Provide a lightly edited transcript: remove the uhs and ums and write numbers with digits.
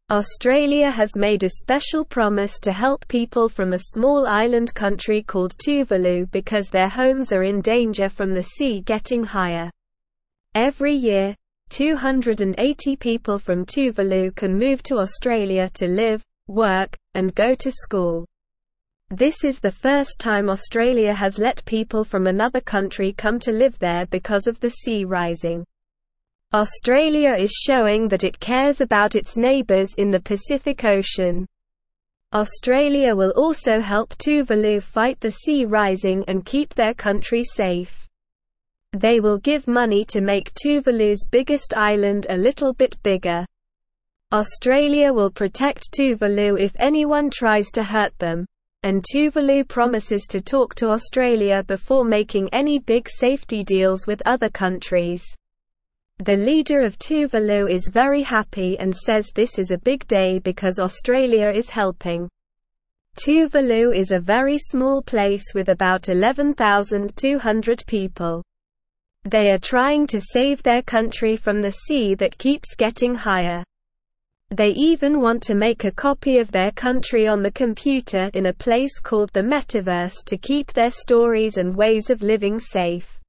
Australia has made a special promise to help people from a small island country called Tuvalu because their homes are in danger from the sea getting higher. Every year, 280 people from Tuvalu can move to Australia to live, work, and go to school. This is the first time Australia has let people from another country come to live there because of the sea rising. Australia is showing that it cares about its neighbours in the Pacific Ocean. Australia will also help Tuvalu fight the sea rising and keep their country safe. They will give money to make Tuvalu's biggest island a little bit bigger. Australia will protect Tuvalu if anyone tries to hurt them, and Tuvalu promises to talk to Australia before making any big safety deals with other countries. The leader of Tuvalu is very happy and says this is a big day because Australia is helping. Tuvalu is a very small place with about 11,200 people. They are trying to save their country from the sea that keeps getting higher. They even want to make a copy of their country on the computer in a place called the Metaverse to keep their stories and ways of living safe.